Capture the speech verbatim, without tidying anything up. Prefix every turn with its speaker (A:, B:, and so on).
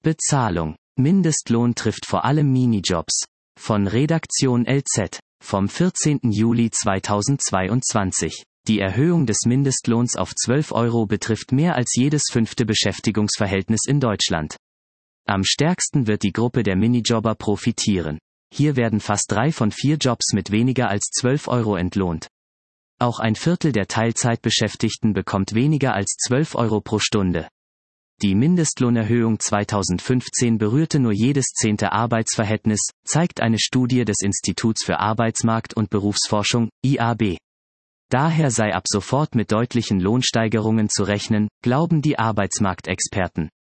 A: Bezahlung. Mindestlohn trifft vor allem Minijobs. Von Redaktion L Z, vom vierzehnten Juli zweitausendzweiundzwanzig. Die Erhöhung des Mindestlohns auf zwölf Euro betrifft mehr als jedes fünfte Beschäftigungsverhältnis in Deutschland. Am stärksten wird die Gruppe der Minijobber profitieren. Hier werden fast drei von vier Jobs mit weniger als zwölf Euro entlohnt. Auch ein Viertel der Teilzeitbeschäftigten bekommt weniger als zwölf Euro pro Stunde. Die Mindestlohnerhöhung zweitausendfünfzehn berührte nur jedes zehnte Arbeitsverhältnis, zeigt eine Studie des Instituts für Arbeitsmarkt- und Berufsforschung, I A B. Daher sei ab sofort mit deutlichen Lohnsteigerungen zu rechnen, glauben die Arbeitsmarktexperten.